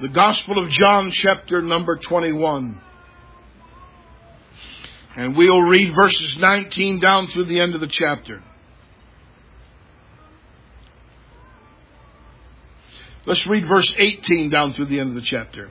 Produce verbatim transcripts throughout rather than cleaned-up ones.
The Gospel of John, chapter number twenty-one. And we'll read verses nineteen down through the end of the chapter. Let's read verse eighteen down through the end of the chapter.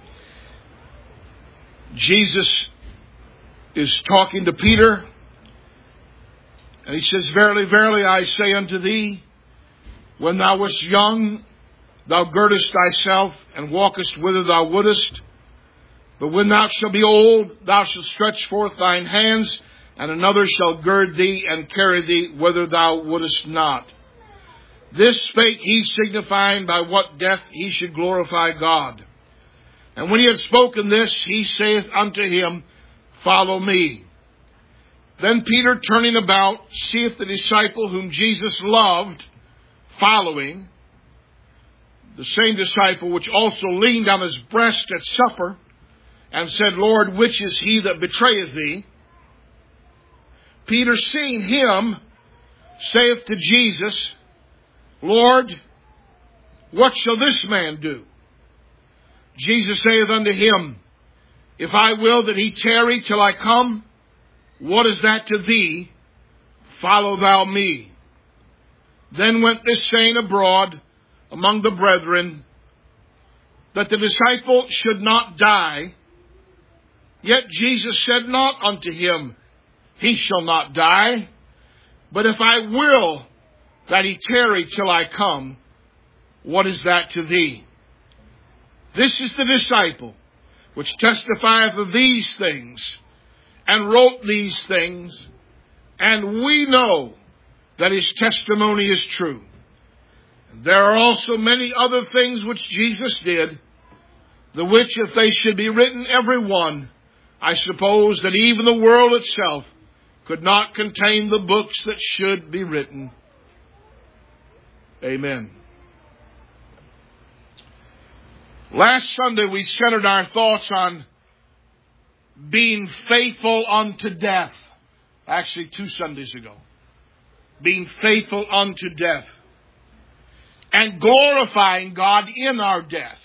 Jesus is talking to Peter, and he says, Verily, verily, I say unto thee, when thou wast young, thou girdest thyself, and walkest whither thou wouldest. But when thou shalt be old, thou shalt stretch forth thine hands, and another shall gird thee, and carry thee whither thou wouldest not. This spake he, signifying by what death he should glorify God. And when he had spoken this, he saith unto him, Follow me. Then Peter, turning about, seeth the disciple whom Jesus loved, following, the same disciple which also leaned on his breast at supper, and said, Lord, which is he that betrayeth thee? Peter, seeing him, saith to Jesus, Lord, what shall this man do? Jesus saith unto him, If I will that he tarry till I come, what is that to thee? Follow thou me. Then went this saying abroad among the brethren, that the disciple should not die. Yet Jesus said not unto him, He shall not die. But if I will that he tarry till I come, what is that to thee? This is the disciple which testifieth of these things, and wrote these things, and we know that his testimony is true. And there are also many other things which Jesus did, the which if they should be written every one, I suppose that even the world itself could not contain the books that should be written. Amen. Last Sunday we centered our thoughts on being faithful unto death. Actually, two Sundays ago. Being faithful unto death. And glorifying God in our death.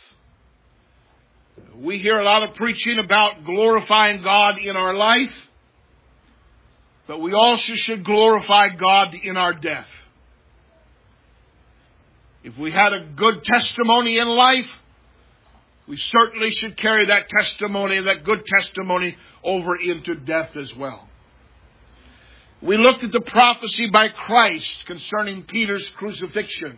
We hear a lot of preaching about glorifying God in our life. But we also should glorify God in our death. If we had a good testimony in life, we certainly should carry that testimony, that good testimony, over into death as well. We looked at the prophecy by Christ concerning Peter's crucifixion.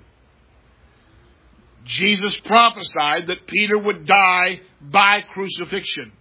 Jesus prophesied that Peter would die by crucifixion.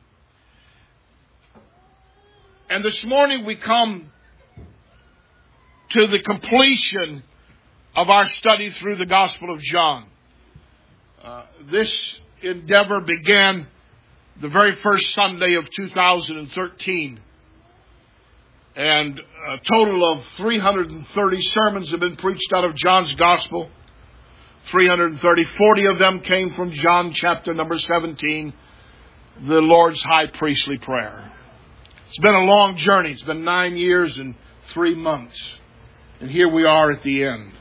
And this morning we come to the completion of our study through the Gospel of John. Uh, this endeavor began the very first Sunday of two thousand thirteen. And a total of three hundred thirty sermons have been preached out of John's Gospel. three hundred thirty, forty of them came from John chapter number seventeen, the Lord's high priestly prayer. It's been a long journey. It's been nine years and three months. And here we are at the end.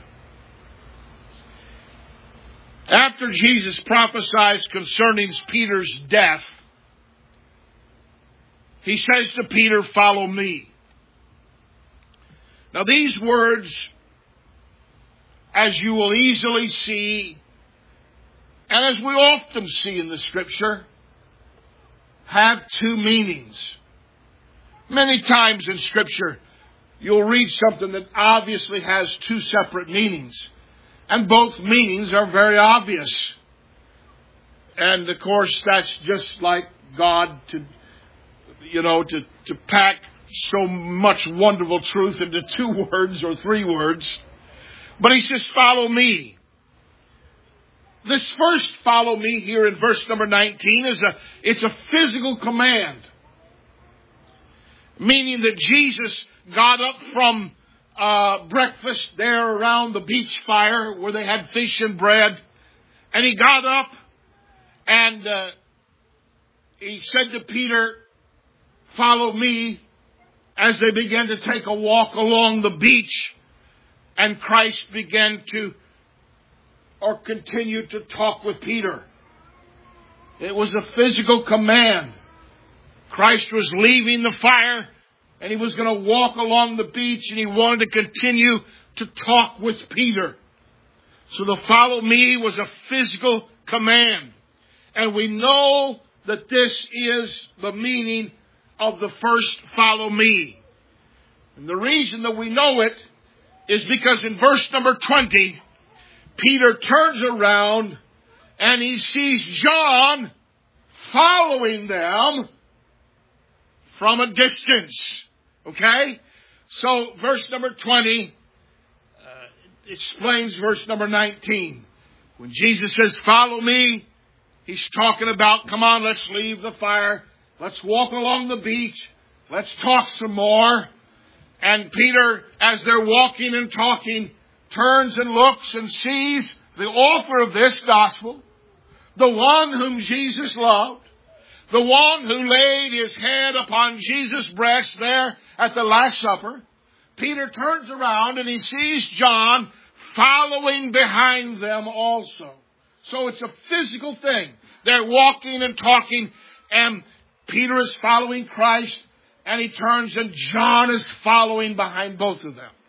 After Jesus prophesies concerning Peter's death, he says to Peter, Follow me. Now these words, as you will easily see, and as we often see in the Scripture, have two meanings. Many times in Scripture, you'll read something that obviously has two separate meanings. And both meanings are very obvious. And of course, that's just like God to, you know, to, to pack so much wonderful truth into two words or three words. But he says, follow me. This first follow me here in verse number nineteen is a, it's a physical command. Meaning that Jesus got up from uh, breakfast there around the beach fire where they had fish and bread. And he got up and uh, he said to Peter, follow me, as they began to take a walk along the beach. And Christ began to, or continued to talk with Peter. It was a physical command. Christ was leaving the fire and he was going to walk along the beach and he wanted to continue to talk with Peter. So the follow me was a physical command. And we know that this is the meaning of the first follow me. And the reason that we know it is because in verse number twenty, Peter turns around and he sees John following them from a distance. Okay? So verse number twenty uh, explains verse number nineteen. When Jesus says, follow me, he's talking about, come on, let's leave the fire. Let's walk along the beach. Let's talk some more. And Peter, as they're walking and talking, turns and looks and sees the author of this gospel, the one whom Jesus loved, the one who laid his head upon Jesus' breast there at the Last Supper. Peter turns around and he sees John following behind them also. So it's a physical thing. They're walking and talking, and Peter is following Christ, and he turns and John is following behind both of them.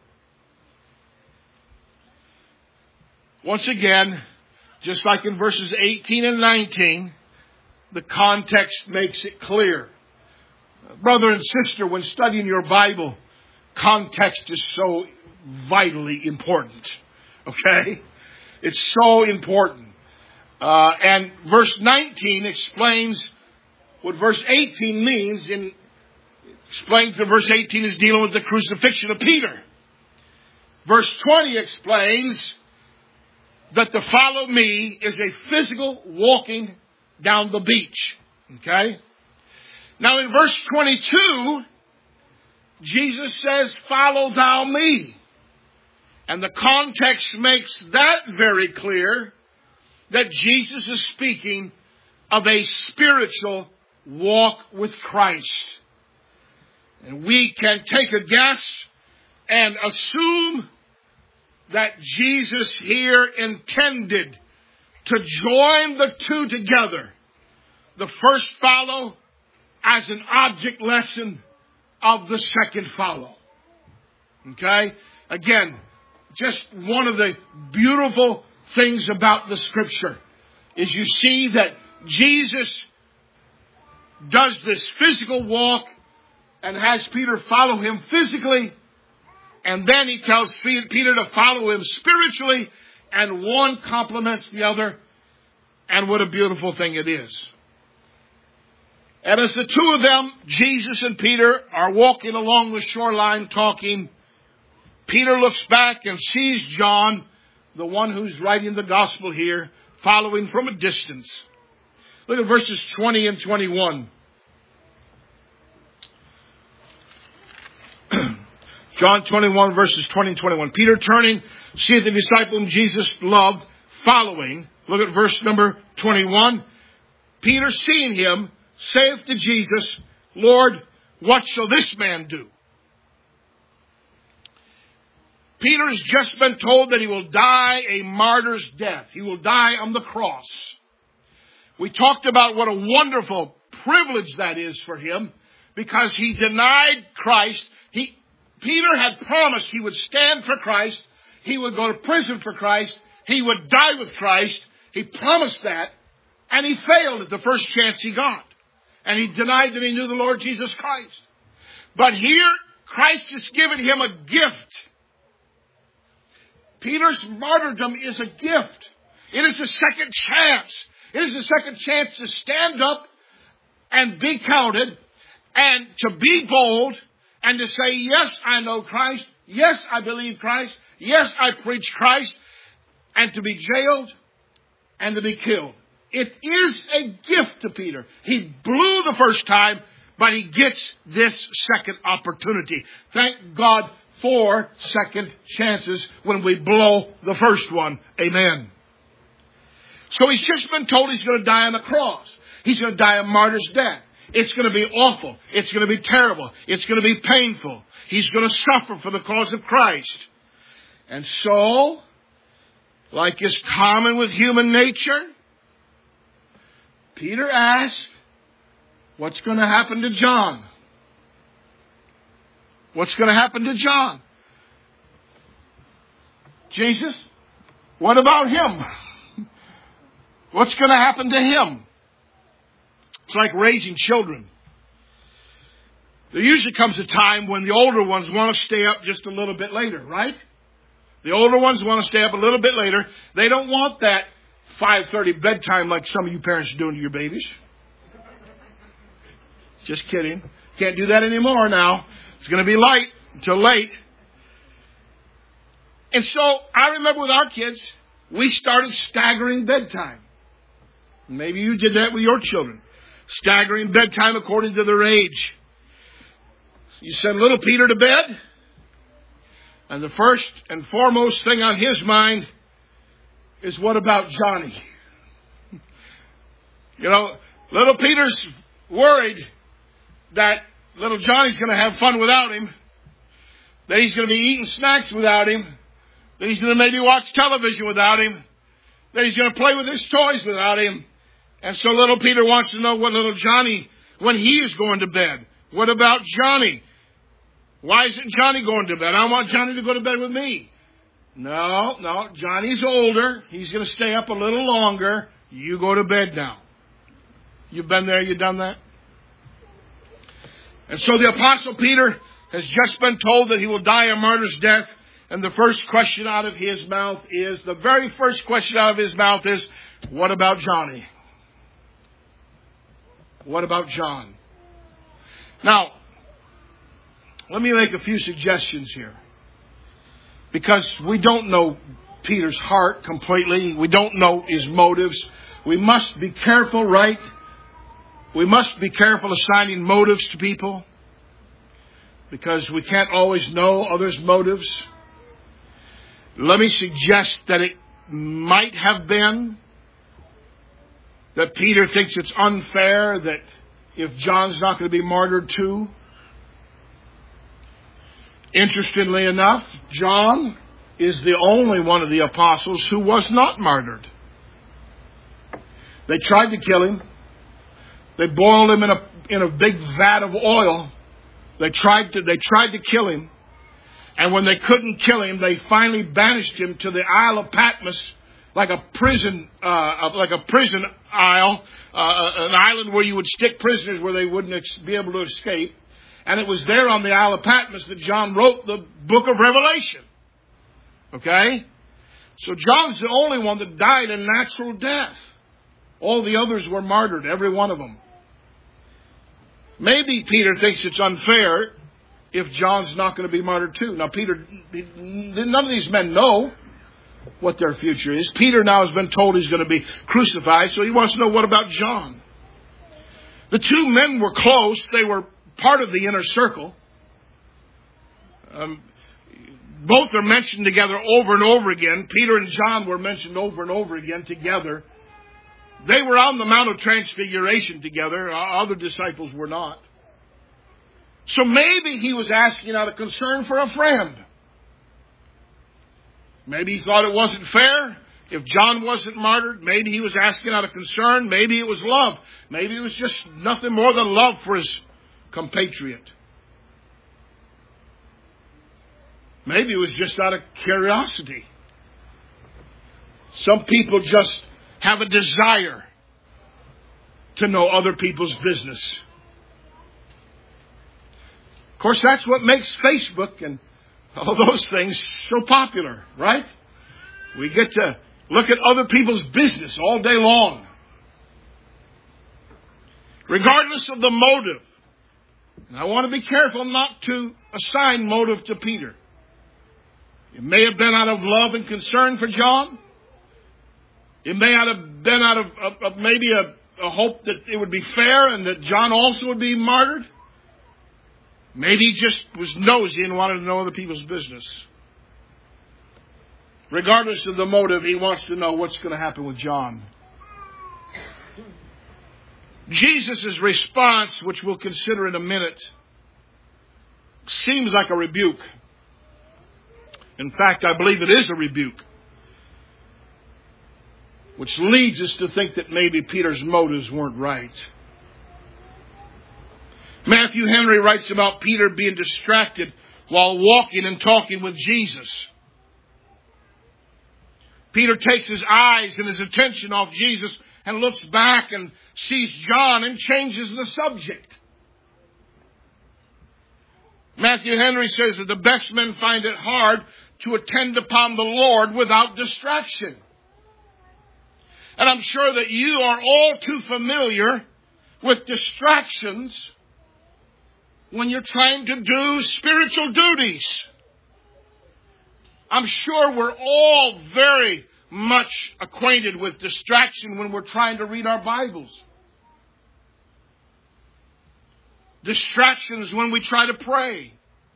Once again, just like in verses eighteen and nineteen, the context makes it clear. Brother and sister, when studying your Bible, context is so vitally important. Okay? It's so important. Uh, and verse nineteen explains what verse eighteen means. In explains that verse eighteen is dealing with the crucifixion of Peter. Verse twenty explains that the follow me is a physical walking down the beach. Okay? Now in verse twenty-two, Jesus says, follow thou me. And the context makes that very clear, that Jesus is speaking of a spiritual walk with Christ. And we can take a guess and assume that Jesus here intended to join the two together. The first follow as an object lesson of the second follow. Okay? Again, just one of the beautiful things about the Scripture is you see that Jesus does this physical walk and has Peter follow him physically, and then he tells Peter to follow him spiritually, and one complements the other, and what a beautiful thing it is. And as the two of them, Jesus and Peter, are walking along the shoreline talking, Peter looks back and sees John, the one who's writing the gospel here, following from a distance. Look at verses twenty and twenty-one. John twenty-one, verses twenty and twenty-one. Peter turning, seeth the disciple whom Jesus loved, following. Look at verse number twenty-one. Peter, seeing him, saith to Jesus, Lord, what shall this man do? Peter has just been told that he will die a martyr's death. He will die on the cross. We talked about what a wonderful privilege that is for him, because he denied Christ. He, Peter had promised he would stand for Christ. He would go to prison for Christ. He would die with Christ. He promised that, and he failed at the first chance he got. And he denied that he knew the Lord Jesus Christ. But here, Christ has given him a gift. Peter's martyrdom is a gift. It is a second chance. It is a second chance to stand up and be counted, and to be bold, and to say, yes, I know Christ. Yes, I believe Christ. Yes, I preach Christ. And to be jailed and to be killed. It is a gift to Peter. He blew the first time, but he gets this second opportunity. Thank God for second chances when we blow the first one. Amen. So he's just been told he's going to die on the cross. He's going to die a martyr's death. It's going to be awful. It's going to be terrible. It's going to be painful. He's going to suffer for the cause of Christ. And so, like is common with human nature, Peter asked, what's going to happen to John? What's going to happen to John? Jesus, what about him? What's going to happen to him? It's like raising children. There usually comes a time when the older ones want to stay up just a little bit later, right? The older ones want to stay up a little bit later. They don't want that five thirty bedtime like some of you parents are doing to your babies. Just kidding. Can't do that anymore now. It's going to be light until late. And so I remember with our kids, we started staggering bedtime. Maybe you did that with your children. Staggering bedtime according to their age. You send little Peter to bed, and the first and foremost thing on his mind is, what about Johnny? You know, little Peter's worried that little Johnny's going to have fun without him, that he's going to be eating snacks without him, that he's going to maybe watch television without him, that he's going to play with his toys without him. And so little Peter wants to know what little Johnny, when he is going to bed. What about Johnny? Why isn't Johnny going to bed? I want Johnny to go to bed with me. No, no, Johnny's older. He's going to stay up a little longer. You go to bed now. You've been there, you've done that. And so the Apostle Peter has just been told that he will die a martyr's death. And the first question out of his mouth is, the very first question out of his mouth is, what about Johnny? What about John? Now, let me make a few suggestions here. Because we don't know Peter's heart completely. We don't know his motives. We must be careful, right? We must be careful assigning motives to people. Because we can't always know others' motives. Let me suggest that it might have been that Peter thinks it's unfair that if John's not going to be martyred too. Interestingly enough, John is the only one of the apostles who was not martyred. They tried to kill him. They boiled him in a in a big vat of oil. They tried to they tried to kill him. And when they couldn't kill him, they finally banished him to the Isle of Patmos, like a prison, uh, like a prison isle, uh, an island where you would stick prisoners where they wouldn't ex- be able to escape. And it was there on the Isle of Patmos that John wrote the book of Revelation. Okay? So John's the only one that died a natural death. All the others were martyred, every one of them. Maybe Peter thinks it's unfair if John's not going to be martyred too. Now, Peter, none of these men know what their future is. Peter now has been told he's going to be crucified, so he wants to know, what about John? The two men were close. They were part of the inner circle. Um, both are mentioned together over and over again. Peter and John were mentioned over and over again together. They were on the Mount of Transfiguration together. Other disciples were not. So maybe he was asking out of concern for a friend. Maybe he thought it wasn't fair if John wasn't martyred. Maybe he was asking out of concern. Maybe it was love. Maybe it was just nothing more than love for his compatriot. Maybe it was just out of curiosity. Some people just have a desire to know other people's business. Of course, that's what makes Facebook and all those things so popular, right? We get to look at other people's business all day long. Regardless of the motive. And I want to be careful not to assign motive to Peter. It may have been out of love and concern for John. It may have been out of, of, of maybe a, a hope that it would be fair and that John also would be martyred. Maybe he just was nosy and wanted to know other people's business. Regardless of the motive, he wants to know what's going to happen with John. Jesus' response, which we'll consider in a minute, seems like a rebuke. In fact, I believe it is a rebuke. which leads us to think that maybe Peter's motives weren't right. Matthew Henry writes about Peter being distracted while walking and talking with Jesus. Peter takes his eyes and his attention off Jesus and looks back and sees John and changes the subject. Matthew Henry says that the best men find it hard to attend upon the Lord without distraction. And I'm sure that you are all too familiar with distractions when you're trying to do spiritual duties. I'm sure we're all very much acquainted with distraction when we're trying to read our Bibles. Distractions when we try to pray.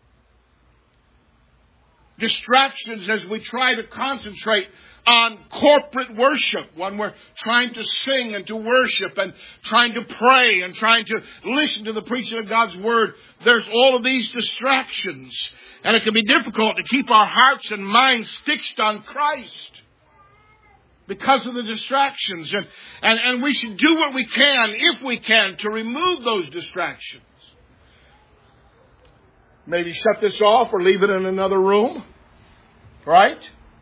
Distractions as we try to concentrate on corporate worship, when we're trying to sing and to worship and trying to pray and trying to listen to the preaching of God's Word. There's all of these distractions. And it can be difficult to keep our hearts and minds fixed on Christ because of the distractions. And, and, and we should do what we can, if we can, to remove those distractions. Maybe shut this off or leave it in another room. Right?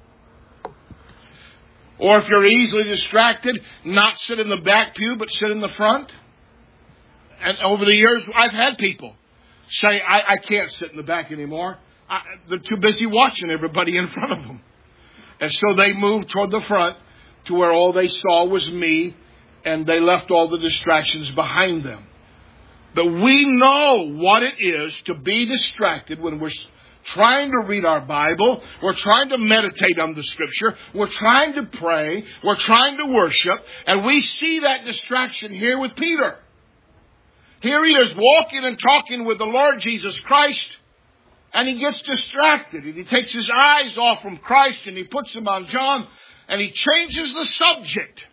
Or if you're easily distracted, not sit in the back pew, but sit in the front. And over the years, I've had people say, I, I can't sit in the back anymore. I, they're too busy watching everybody in front of them. And so they moved toward the front to where all they saw was me, and they left all the distractions behind them. But we know what it is to be distracted when we're trying to read our Bible, we're trying to meditate on the Scripture, we're trying to pray, we're trying to worship, and we see that distraction here with Peter. Here he is walking and talking with the Lord Jesus Christ, and he gets distracted, and he takes his eyes off from Christ, and he puts them on John, and he changes the subject.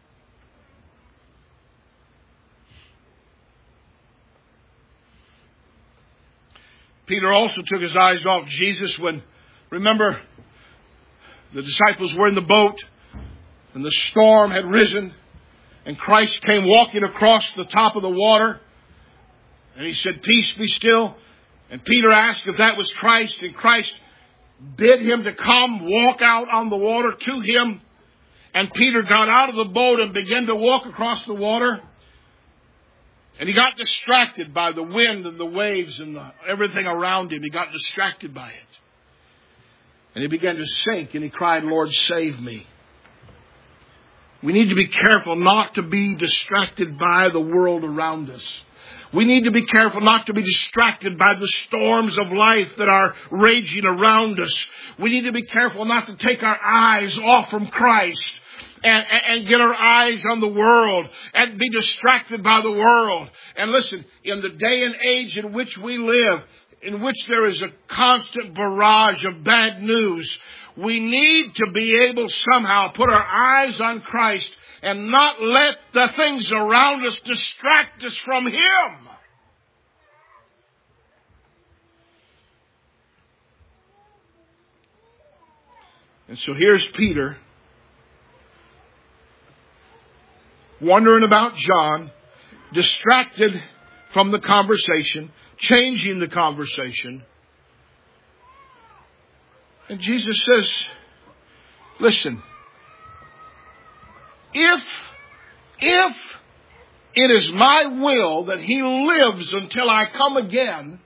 Peter also took his eyes off Jesus when, remember, the disciples were in the boat and the storm had risen and Christ came walking across the top of the water and he said, "Peace, be still." And Peter asked if that was Christ, and Christ bid him to come walk out on the water to him. And Peter got out of the boat and began to walk across the water. And he got distracted by the wind and the waves and the, everything around him. He got distracted by it. And he began to sink and he cried, "Lord, save me." We need to be careful not to be distracted by the world around us. We need to be careful not to be distracted by the storms of life that are raging around us. We need to be careful not to take our eyes off from Christ. And, and get our eyes on the world and be distracted by the world. And listen, in the day and age in which we live, in which there is a constant barrage of bad news, we need to be able somehow put our eyes on Christ and not let the things around us distract us from Him. And so here's Peter, wondering about John, distracted from the conversation, changing the conversation. And Jesus says, listen, if, if it is my will that he lives until I come again,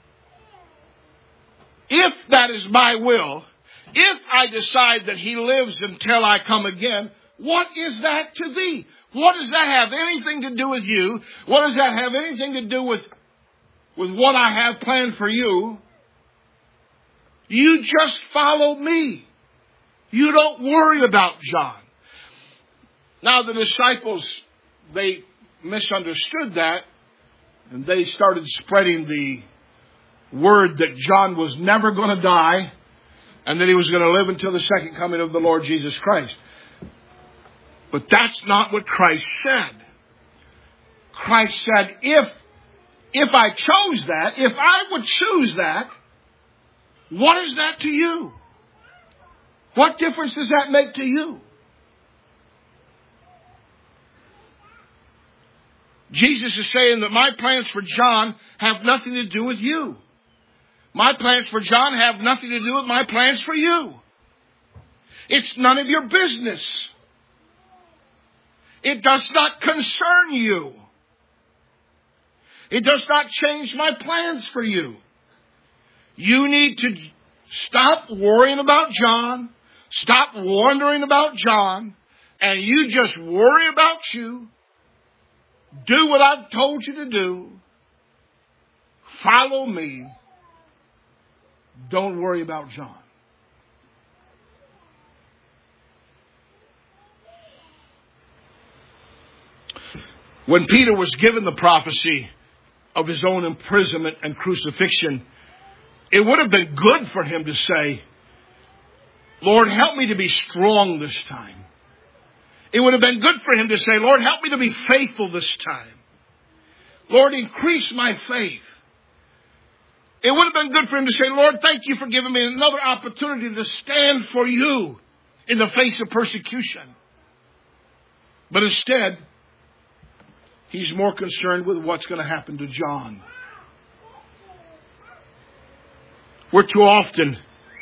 if that is my will, if I decide that he lives until I come again, what is that to thee? What does that have anything to do with you? What does that have anything to do with, with what I have planned for you? You just follow me. You don't worry about John. Now the disciples, they misunderstood that, and they started spreading the word that John was never going to die, and that he was going to live until the second coming of the Lord Jesus Christ. But that's not what Christ said. Christ said, if, if I chose that, if I would choose that, what is that to you? What difference does that make to you? Jesus is saying that my plans for John have nothing to do with you. My plans for John have nothing to do with my plans for you. It's none of your business. It does not concern you. It does not change my plans for you. You need to stop worrying about John. Stop wondering about John. And you just worry about you. Do what I've told you to do. Follow me. Don't worry about John. When Peter was given the prophecy of his own imprisonment and crucifixion, it would have been good for him to say, Lord, help me to be strong this time. It would have been good for him to say, Lord, help me to be faithful this time. Lord, increase my faith. It would have been good for him to say, Lord, thank you for giving me another opportunity to stand for you in the face of persecution. But instead, he's more concerned with what's going to happen to John. We're too often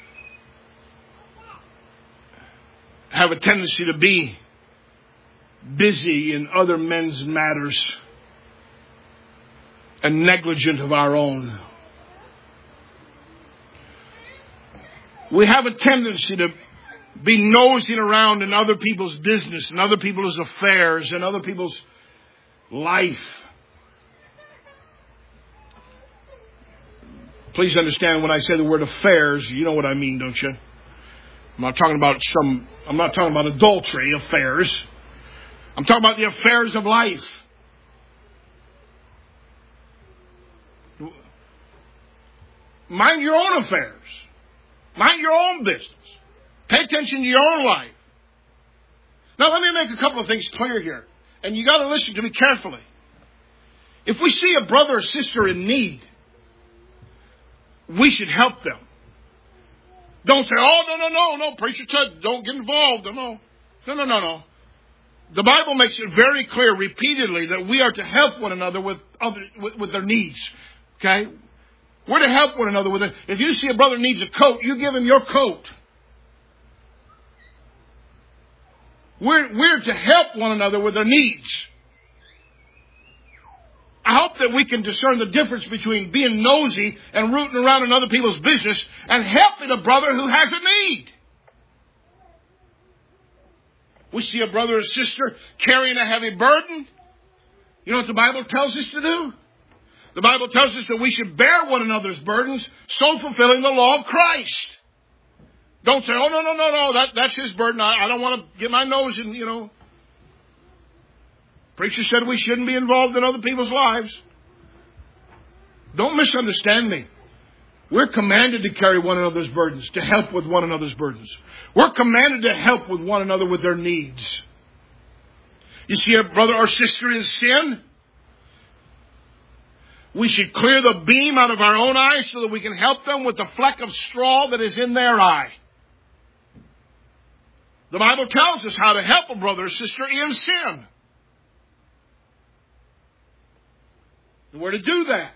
have a tendency to be busy in other men's matters and negligent of our own. We have a tendency to be nosing around in other people's business and other people's affairs and other people's life. Please understand, when I say the word affairs, you know what I mean, don't you? I'm not talking about some, I'm not talking about adultery affairs. I'm talking about the affairs of life. Mind your own affairs. Mind your own business. Pay attention to your own life. Now, let me make a couple of things clear here. And you got to listen to me carefully. If we see a brother or sister in need, we should help them. Don't say, oh, no, no, no, no, preacher said, don't get involved. No, no, no, no, no, no. The Bible makes it very clear repeatedly that we are to help one another with other with, with their needs. Okay? We're to help one another with it. If you see a brother needs a coat, you give him your coat. We're, we're to help one another with their needs. I hope that we can discern the difference between being nosy and rooting around in other people's business and helping a brother who has a need. We see a brother or sister carrying a heavy burden. You know what the Bible tells us to do? The Bible tells us that we should bear one another's burdens, so fulfilling the law of Christ. Don't say, oh, no, no, no, no, that, that's his burden. I, I don't want to get my nose in, you know. Preacher said we shouldn't be involved in other people's lives. Don't misunderstand me. We're commanded to carry one another's burdens, to help with one another's burdens. We're commanded to help with one another with their needs. You see a brother or sister in sin? We should clear the beam out of our own eye so that we can help them with the fleck of straw that is in their eye. The Bible tells us how to help a brother or sister in sin. And we're to do that.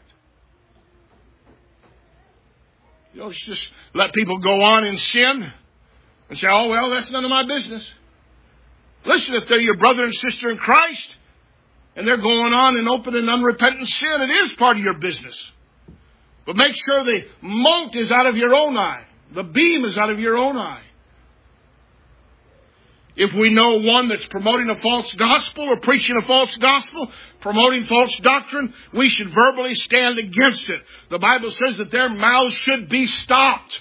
You don't just let people go on in sin and say, oh, well, that's none of my business. Listen, if they're your brother and sister in Christ and they're going on in open and unrepentant sin, it is part of your business. But make sure the mote is out of your own eye. The beam is out of your own eye. If we know one that's promoting a false gospel or preaching a false gospel, promoting false doctrine, we should verbally stand against it. The Bible says that their mouths should be stopped.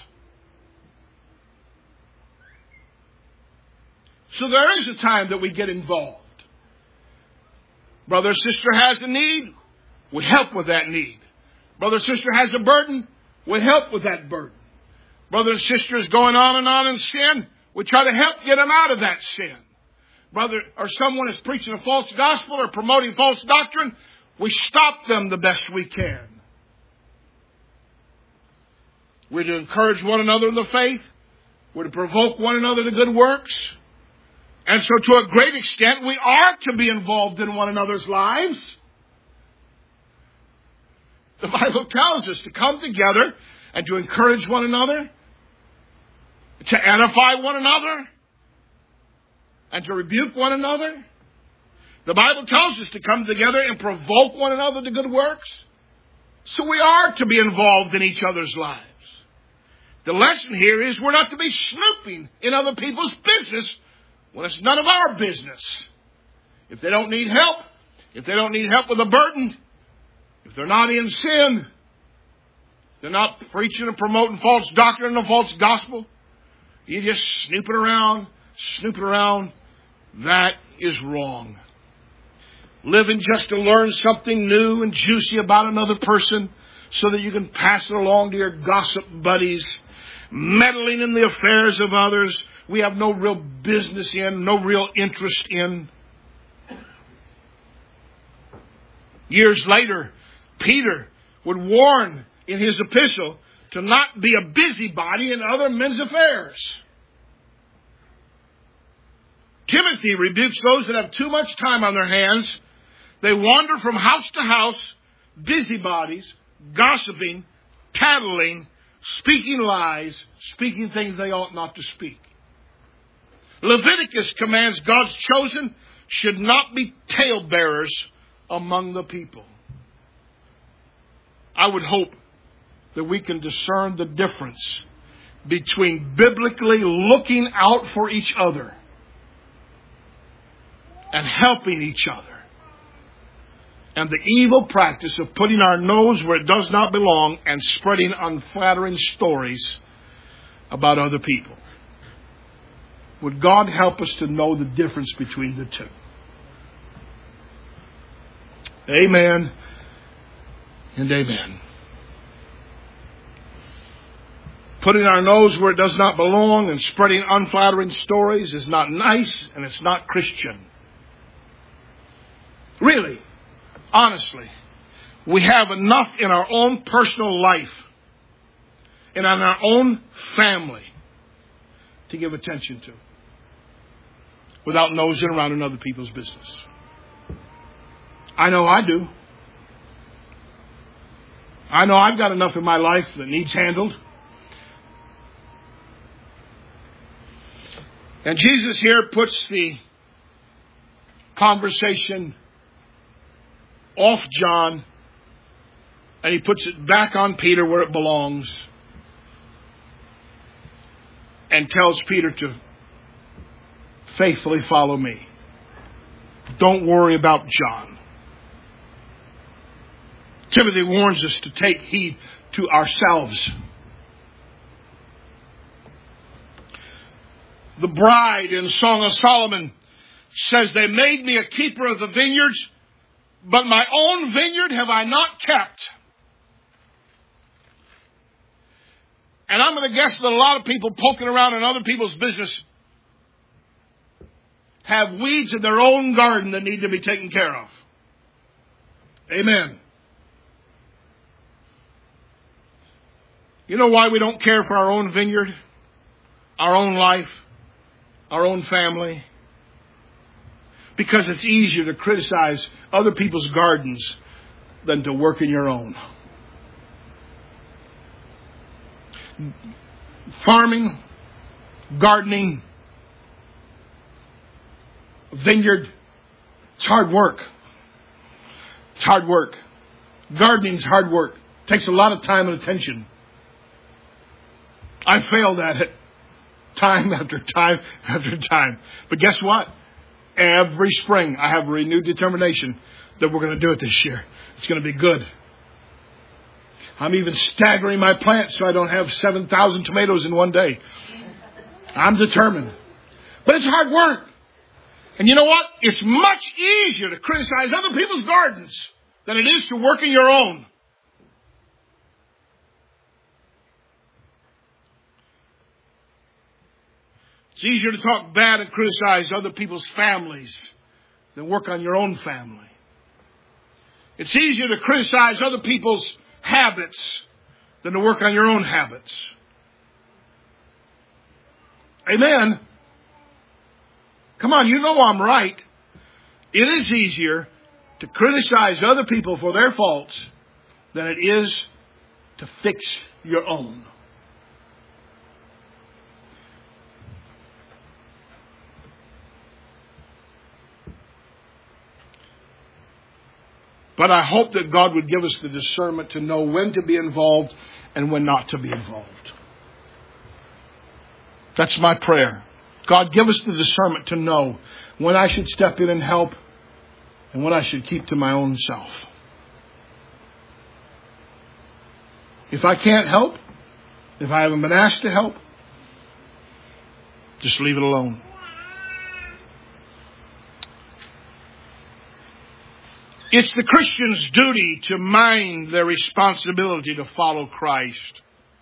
So there is a time that we get involved. Brother or sister has a need, we help with that need. Brother or sister has a burden, we help with that burden. Brother or sister is going on and on in sin, we try to help get them out of that sin. Brother or someone is preaching a false gospel or promoting false doctrine, we stop them the best we can. We're to encourage one another in the faith. We're to provoke one another to good works. And so to a great extent, we are to be involved in one another's lives. The Bible tells us to come together and to encourage one another, to edify one another, and to rebuke one another. The Bible tells us to come together and provoke one another to good works. So we are to be involved in each other's lives. The lesson here is we're not to be snooping in other people's business when it's none of our business. If they don't need help, if they don't need help with a burden, if they're not in sin, they're not preaching and promoting false doctrine and a false gospel, you just snooping around, snooping around, that is wrong. Living just to learn something new and juicy about another person so that you can pass it along to your gossip buddies, meddling in the affairs of others we have no real business in, no real interest in. Years later, Peter would warn in his epistle to not be a busybody in other men's affairs. Timothy rebukes those that have too much time on their hands. They wander from house to house, busybodies, gossiping, tattling, speaking lies, speaking things they ought not to speak. Leviticus commands God's chosen should not be talebearers among the people. I would hope that we can discern the difference between biblically looking out for each other and helping each other, and the evil practice of putting our nose where it does not belong and spreading unflattering stories about other people. Would God help us to know the difference between the two? Amen and amen. Putting our nose where it does not belong and spreading unflattering stories is not nice, and it's not Christian. Really, honestly, we have enough in our own personal life and in our own family to give attention to without nosing around in other people's business. I know I do. I know I've got enough in my life that needs handled. And Jesus here puts the conversation off John, and he puts it back on Peter where it belongs, and tells Peter to faithfully follow me. Don't worry about John. Timothy warns us to take heed to ourselves. The bride in Song of Solomon says, they made me a keeper of the vineyards, but my own vineyard have I not kept. And I'm going to guess that a lot of people poking around in other people's business have weeds in their own garden that need to be taken care of. Amen. You know why we don't care for our own vineyard, our own life, our own family? Because it's easier to criticize other people's gardens than to work in your own. Farming, gardening, vineyard, it's hard work. It's hard work. Gardening's hard work. It takes a lot of time and attention. I failed at it time after time after time. But guess what? Every spring I have a renewed determination that we're going to do it this year. It's going to be good. I'm even staggering my plants so I don't have seven thousand tomatoes in one day. I'm determined. But it's hard work. And you know what? It's much easier to criticize other people's gardens than it is to work in your own. It's easier to talk bad and criticize other people's families than work on your own family. It's easier to criticize other people's habits than to work on your own habits. Amen. Come on, you know I'm right. It is easier to criticize other people for their faults than it is to fix your own. But I hope that God would give us the discernment to know when to be involved and when not to be involved. That's my prayer. God, give us the discernment to know when I should step in and help and when I should keep to my own self. If I can't help, if I haven't been asked to help, just leave it alone. It's the Christian's duty to mind their responsibility to follow Christ.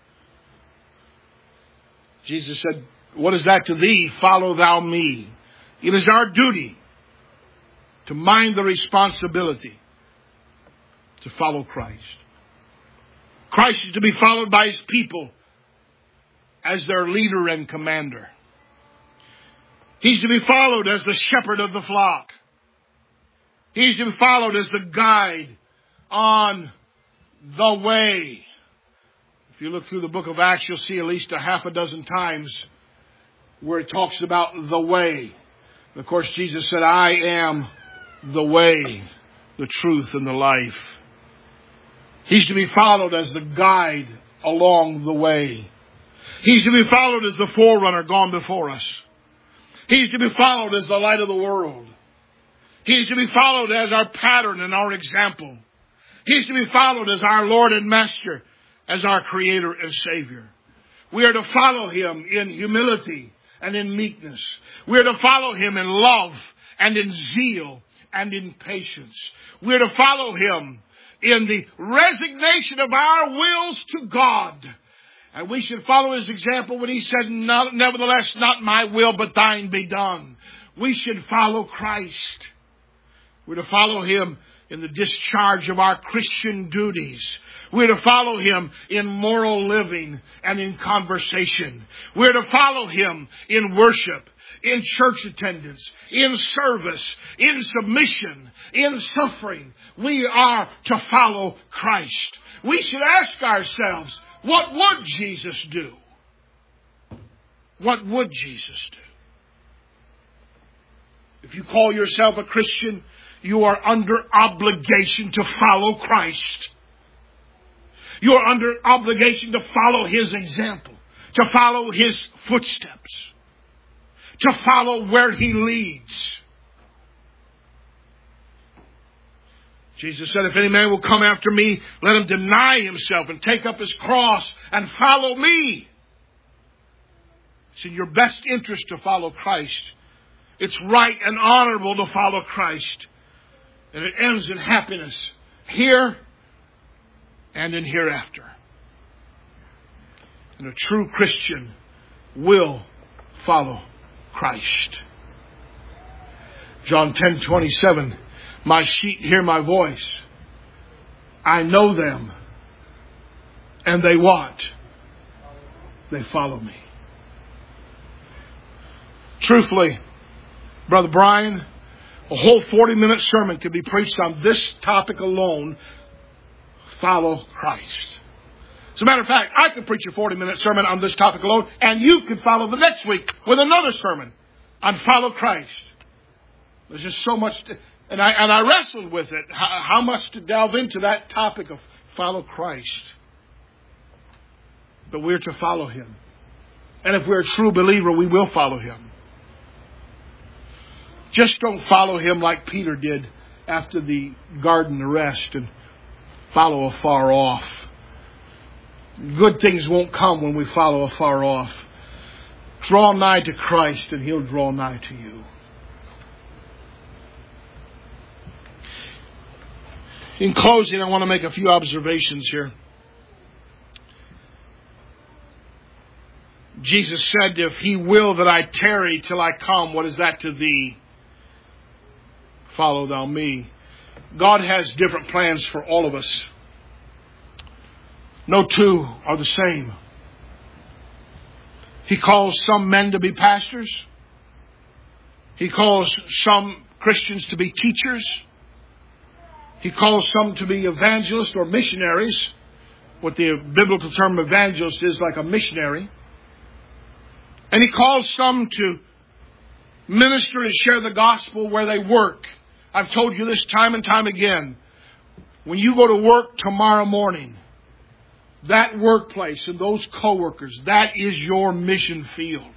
Jesus said, what is that to thee? Follow thou me. It is our duty to mind the responsibility to follow Christ. Christ is to be followed by His people as their leader and commander. He's to be followed as the shepherd of the flock. He's to be followed as the guide on the way. If you look through the book of Acts, you'll see at least a half a dozen times where it talks about the way. And of course, Jesus said, I am the way, the truth, and the life. He's to be followed as the guide along the way. He's to be followed as the forerunner gone before us. He's to be followed as the light of the world. He's to be followed as our pattern and our example. He's to be followed as our Lord and Master, as our Creator and Savior. We are to follow Him in humility and in meekness. We are to follow Him in love and in zeal and in patience. We are to follow Him in the resignation of our wills to God. And we should follow His example when He said, nevertheless, not my will, but thine be done. We should follow Christ. We're to follow Him in the discharge of our Christian duties. We're to follow Him in moral living and in conversation. We're to follow Him in worship, in church attendance, in service, in submission, in suffering. We are to follow Christ. We should ask ourselves, what would Jesus do? What would Jesus do? If you call yourself a Christian, you are under obligation to follow Christ. You are under obligation to follow His example, to follow His footsteps, to follow where He leads. Jesus said, if any man will come after me, let him deny himself and take up his cross and follow me. It's in your best interest to follow Christ. It's right and honorable to follow Christ. And it ends in happiness here and in hereafter. And a true Christian will follow Christ. John ten twenty-seven, my sheep hear my voice. I know them. And they what? They follow me. Truthfully, Brother Brian, a whole forty-minute sermon could be preached on this topic alone. Follow Christ. As a matter of fact, I could preach a forty-minute sermon on this topic alone, and you could follow the next week with another sermon on follow Christ. There's just so much, to, and I and I wrestled with it, how, how much to delve into that topic of follow Christ. But we're to follow Him. And if we're a true believer, we will follow Him. Just don't follow Him like Peter did after the garden arrest and follow afar off. Good things won't come when we follow afar off. Draw nigh to Christ and He'll draw nigh to you. In closing, I want to make a few observations here. Jesus said, if He will that I tarry till I come, what is that to thee? Follow thou me. God has different plans for all of us. No two are the same. He calls some men to be pastors. He calls some Christians to be teachers. He calls some to be evangelists or missionaries. What the biblical term evangelist is, like a missionary. And He calls some to minister and share the gospel where they work. I've told you this time and time again. When you go to work tomorrow morning, that workplace and those coworkers, that is your mission field.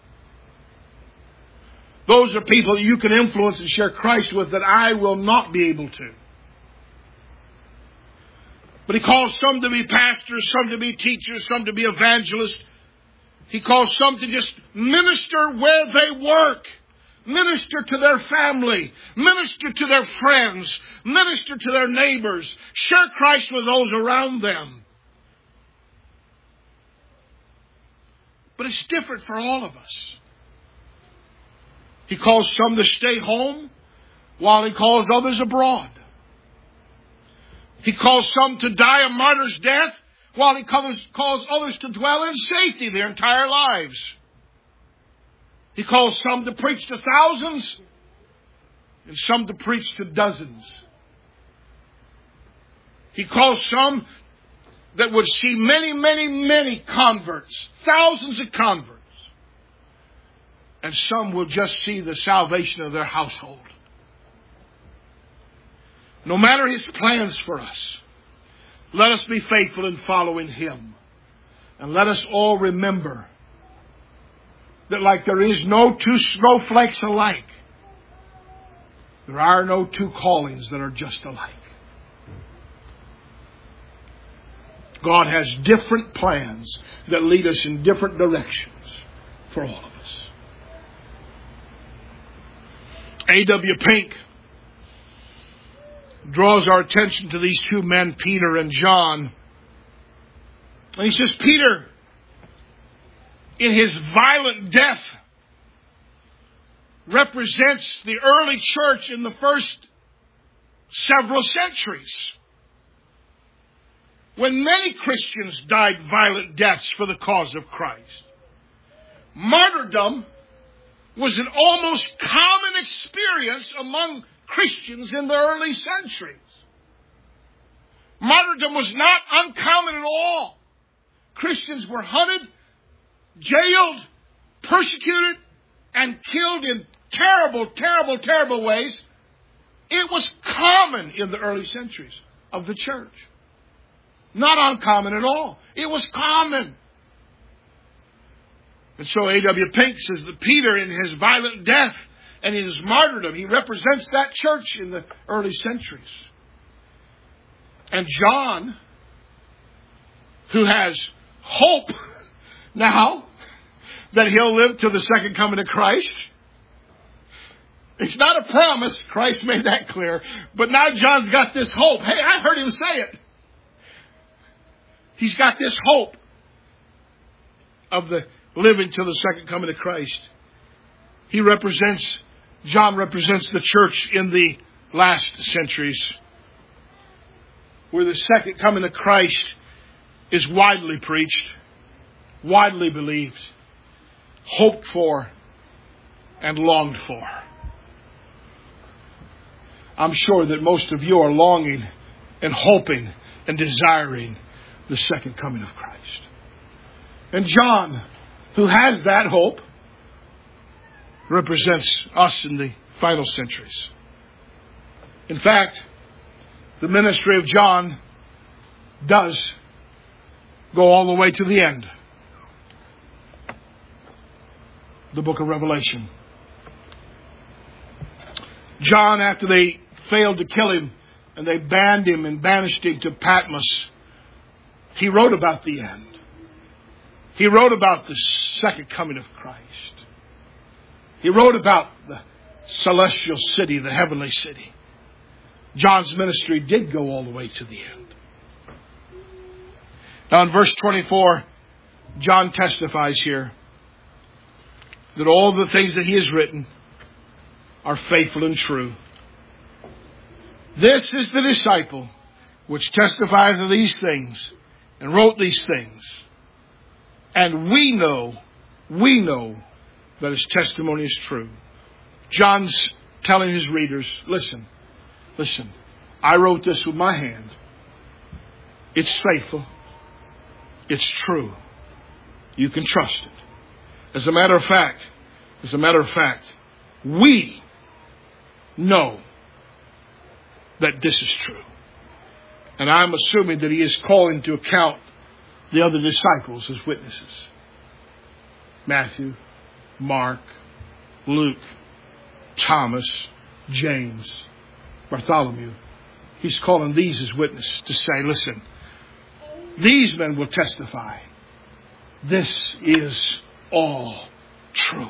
Those are people that you can influence and share Christ with that I will not be able to. But He calls some to be pastors, some to be teachers, some to be evangelists. He calls some to just minister where they work. Minister to their family. Minister to their friends. Minister to their neighbors. Share Christ with those around them. But it's different for all of us. He calls some to stay home while He calls others abroad. He calls some to die a martyr's death while He calls, calls others to dwell in safety their entire lives. He calls some to preach to thousands and some to preach to dozens. He calls some that would see many, many, many converts, thousands of converts. And some will just see the salvation of their household. No matter His plans for us, let us be faithful in following Him. And let us all remember that like there is no two snowflakes alike, there are no two callings that are just alike. God has different plans that lead us in different directions for all of us. A W Pink draws our attention to these two men, Peter and John. And he says, Peter, in his violent death, represents the early church in the first several centuries, when many Christians died violent deaths for the cause of Christ. Martyrdom was an almost common experience among Christians in the early centuries. Martyrdom was not uncommon at all. Christians were hunted, jailed, persecuted, and killed in terrible, terrible, terrible ways. It was common in the early centuries of the church. Not uncommon at all. It was common. And so A W Pink says that Peter, in his violent death and in his martyrdom, he represents that church in the early centuries. And John, who has hope now that he'll live till the second coming of Christ. It's not a promise. Christ made that clear. But now John's got this hope. Hey, I heard him say it. He's got this hope of the living till the second coming of Christ. He represents, John represents the church in the last centuries, where the second coming of Christ is widely preached, widely believed, hoped for, and longed for. I'm sure that most of you are longing and hoping and desiring the second coming of Christ. And John, who has that hope, represents us in the final centuries. In fact, the ministry of John does go all the way to the end. The book of Revelation. John, after they failed to kill him and they banned him and banished him to Patmos, he wrote about the end. He wrote about the second coming of Christ. He wrote about the celestial city, the heavenly city. John's ministry did go all the way to the end. Now in verse twenty-four, John testifies here that all the things that he has written are faithful and true. This is the disciple which testifies of these things and wrote these things. And we know, we know that his testimony is true. John's telling his readers, listen, listen, I wrote this with my hand. It's faithful. It's true. You can trust it. As a matter of fact, as a matter of fact, we know that this is true. And I'm assuming that he is calling to account the other disciples as witnesses. Matthew, Mark, Luke, Thomas, James, Bartholomew. He's calling these as witnesses to say, listen, these men will testify. This is all true.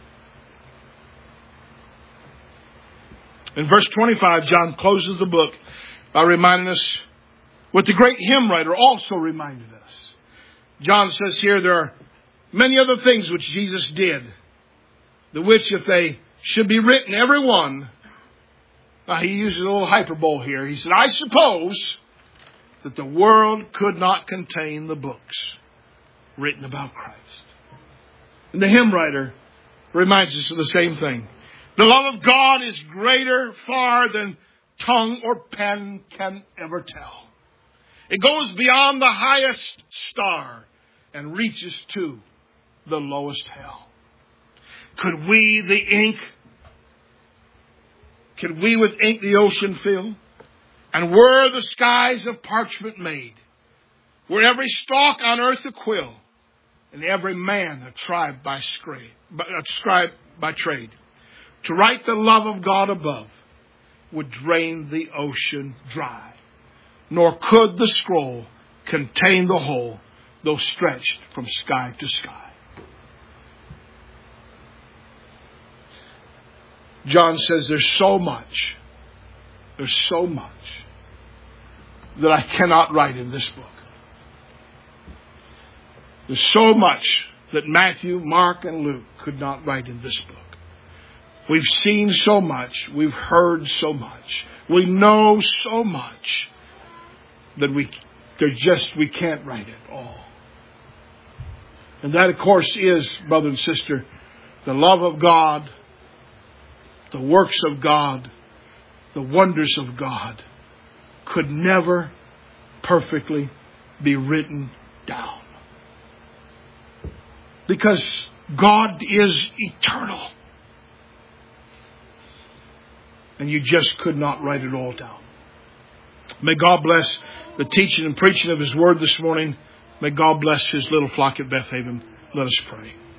In verse twenty-five, John closes the book by reminding us what the great hymn writer also reminded us. John says here there are many other things which Jesus did, the which if they should be written, every one. Now he uses a little hyperbole here. He said, I suppose that the world could not contain the books written about Christ. And the hymn writer reminds us of the same thing. The love of God is greater far than tongue or pen can ever tell. It goes beyond the highest star and reaches to the lowest hell. Could we the ink, could we with ink the ocean fill? And were the skies of parchment made, were every stalk on earth a quill, and every man a tribe by scribe, a scribe by trade, to write the love of God above would drain the ocean dry, nor could the scroll contain the whole, though stretched from sky to sky. John says there's so much, there's so much that I cannot write in this book. There's so much that Matthew, Mark, and Luke could not write in this book. We've seen so much. We've heard so much. We know so much that we there's just we can't write it all. And that, of course, is, brother and sister, the love of God, the works of God, the wonders of God could never perfectly be written down. Because God is eternal. And you just could not write it all down. May God bless the teaching and preaching of His Word this morning. May God bless His little flock at Beth Haven. Let us pray.